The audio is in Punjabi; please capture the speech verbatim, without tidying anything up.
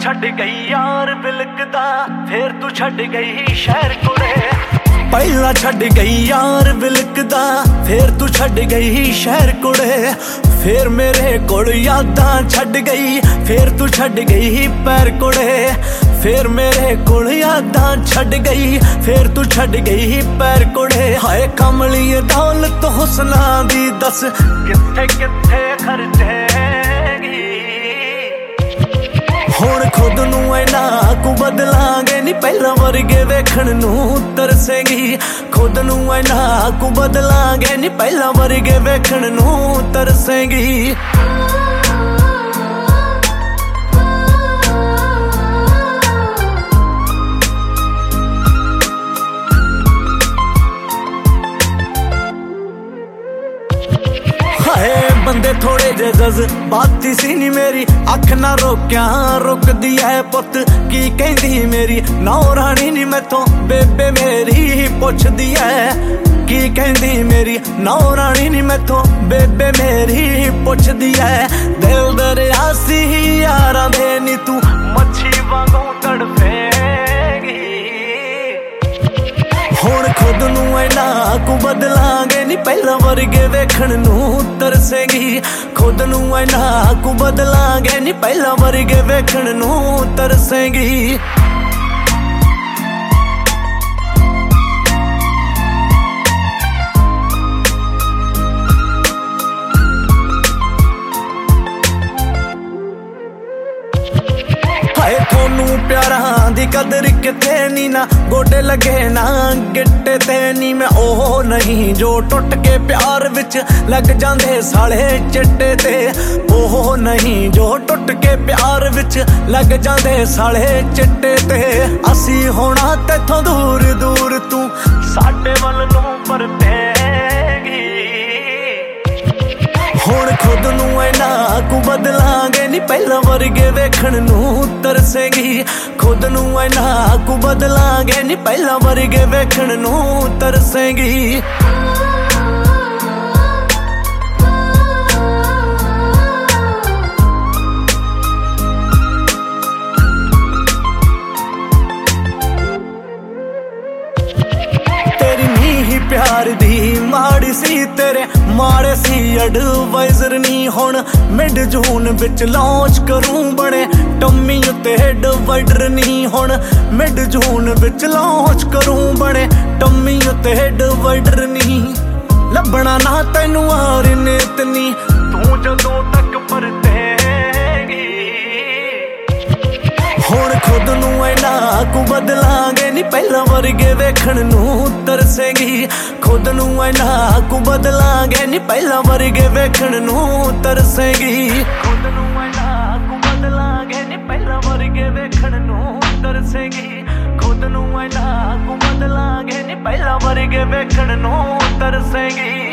ਛੱਡ ਗਈ ਯਾਰ ਬਿਲਕਦਾ, ਫੇਰ ਤੂੰ ਛੱਡ ਗਈ ਸ਼ਹਿਰ ਕੋਲੇ। ਪਹਿਲਾਂ ਛੱਡ ਗਈ ਯਾਰ ਬਿਲਕਦਾ, ਫੇਰ ਤੂੰ ਛੱਡ ਗਈ ਸ਼ਹਿਰ ਕੋਲੇ। ਫੇਰ ਮੇਰੇ ਕੋਲ ਯਾਦਾਂ ਛੱਡ ਗਈ, ਫੇਰ ਤੂੰ ਛੱਡ ਗਈ ਪੈਰ ਕੋਲੇ। ਫੇਰ ਮੇਰੇ ਕੋਲ ਯਾਦਾਂ ਛੱਡ ਗਈ, ਫੇਰ ਤੂੰ ਛੱਡ ਗਈ ਪੈਰ ਕੋਲੇ। ਹਾਏ ਕਮਲੀਏ ਦੌਲਤ ਹੁਸਨਾਂ ਦੀ ਦੱਸ ਕਿੱਥੇ ਕਿੱਥੇ ਖਰਚੇਗੀ। ਹੁਣ ਖੁਦ ਨੂੰ ਐਨਾ ਕੁ ਬਦਲਾਂਗੇ ਨੀ, ਪਹਿਲਾਂ ਵਰਗੇ ਵੇਖਣ ਨੂੰ ਤਰਸੇਗੀ। ਖੁਦ ਨੂੰ ਐਨਾ ਕੁ ਬਦਲਾਂਗੇ ਨੀ, ਪਹਿਲਾਂ ਵਰਗੇ ਵੇਖਣ ਨੂੰ ਤਰਸੇਗੀ। ਹਾਏ ਬੰਦੇ ਥੋੜੇ ਜੇ ਜਜ਼ਬਾਤੀ ਸੀ ਨੀ, ਮੇਰੀ ਅੱਖ ਨਾ ਰੋਕਿਆ ਰੁਕਦੀ ਐ ਪੁੱਤ। ਕੀ ਕਹਿੰਦੀ ਮੇਰੀ ਨੌ ਰਾਣੀ ਨੀ, ਮੈਥੋਂ ਬੇਬੇ ਮੇਰੀ ਪੁੱਛਦੀ ਐ। ਕੀ ਕਹਿੰਦੀ ਮੇਰੀ ਨੌ ਰਾਣੀ ਨੀ, ਮੈਥੋਂ ਬੇਬੇ ਮੇਰੀ ਪੁੱਛਦੀ ਐ। ਦਿਲ ਦਰਿਆ ਸੀ ਯਾਰਾਂ ਦੇ ਨੀ, ਤੂੰ ਮੱਛੀ ਵਾਂਗੂ ਤੜਫੇਗੀ। ਹੁਣ ਖੁਦ ਨੂੰ ਐਨਾ ਕੁ ਬਦਲਾਂਗੇ ਨੀ, ਪਹਿਲਾਂ ਵਰਗੇ ਵੇਖਣ ਨੂੰ ਤਰਸੇਗੀ। ਖੁਦ ਨੂੰ ਐਨਾ ਕੁ ਬਦਲਾਂਗੇ ਨੀ, ਪਹਿਲਾਂ ਵਰਗੇ ਵੇਖਣ ਨੂੰ ਤਰਸੇਗੀ। ਹਾਏ ਤੁਹਾਨੂੰ ਪਿਆਰਾਂ ਦੀ ਕਦਰ ਕਿਤੇ ਨੀ, ਨਾ ਗੋਡੇ ਲੱਗੇ ਨਾ ਗਿੱਟੇ ਤੇ ਨੀ। ਮੈਂ ਉਹ ਨਹੀਂ ਜੋ ਟੁੱਟ ਕੇ ਪਿਆਰ ਵਿੱਚ ਲੱਗ ਜਾਂਦੇ ਸਾਲੇ ਚਿੱਟੇ ਤੇ। ਉਹ ਨਹੀਂ ਜੋ ਟੁੱਟ ਕੇ ਪਿਆਰ ਵਿੱਚ ਲੱਗ ਜਾਂਦੇ ਸਾਲੇ ਚਿੱਟੇ ਤੇ। ਅਸੀਂ ਹੋਣਾ ਤੇਥੋਂ ਦੂਰ ਦੂਰ, ਤੂੰ ਸਾਡੇ ਵੱਲ ਨੂੰ ਪਰਤੇਗੀ। ਹੁਣ ਖੁਦ ਨੂੰ ਐਨਾ ਕੁ ਬਦਲਾਂਗੇ ਨੀ, ਪਹਿਲਾਂ ਵਰਗੇ ਵੇਖਣ ਨੂੰ ਤਰਸੇਗੀ। ਖੁਦ ਨੂੰ ਐਨਾ ਕੁ ਬਦਲਾਂਗੇ ਨੀ, ਪਹਿਲਾਂ ਵਰਗੇ ਵੇਖਣ ਨੂੰ ਤਰਸੇਗੀ। ਪਿਆਰ ਦੀ ਮਾੜੀ ਸੀ, ਤੇਰੇ ਮਾੜੇ ਸੀ ਐਡਵਾਈਜ਼ਰ ਨੀ। ਹੁਣ ਮਿਡ ਜੂਨ ਵਿੱਚ ਲਾਂਚ ਕਰੂੰ ਬਣੇ ਟੰਮੀ ਉੱਤੇ ਡਿਵਾਈਡਰ ਨੀ। ਹੁਣ ਮਿਡ ਜੂਨ ਵਿੱਚ ਲਾਂਚ ਕਰੂੰ ਬਣੇ ਟੰਮੀ ਉੱਤੇ ਡਿਵਾਈਡਰ ਨੀ। ਲੱਭਣਾ ਨਾ ਤੈਨੂੰ ਆਰ ਨਿਤ ਨੀ, ਤੂੰ ਜਦੋਂ ਤੱਕ ਪਰਤੇਗੀ। ਹੁਣ ਖੁਦ ਨੂੰ ਐਨਾ ਕੁ ਬਦਲਾਂਗੇ ਨੀ, ਪਹਿਲਾਂ ਵਰਗੇ ਵੇਖਣ ਨੂੰ ਤਰਸੇਗੀ। ਖੁਦ ਨੂੰ ਐਨਾ ਕੁ ਬਦਲਾਂਗੇ ਨੀ, ਪਹਿਲਾਂ ਵਰਗੇ ਵੇਖਣ ਨੂੰ ਤਰਸੇਗੀ। ਖੁਦ ਨੂੰ ਐਨਾ ਕੁ ਬਦਲਾਂਗੇ ਨੀ, ਪਹਿਲਾਂ ਵਰਗੇ ਵੇਖਣ ਨੂੰ ਤਰਸੇਗੀ। ਖੁਦ ਨੂੰ ਐਨਾ ਕੁ ਬਦਲਾਂਗੇ ਨੀ, ਪਹਿਲਾਂ ਵਰਗੇ ਵੇਖਣ ਨੂੰ ਤਰਸੇਗੀ।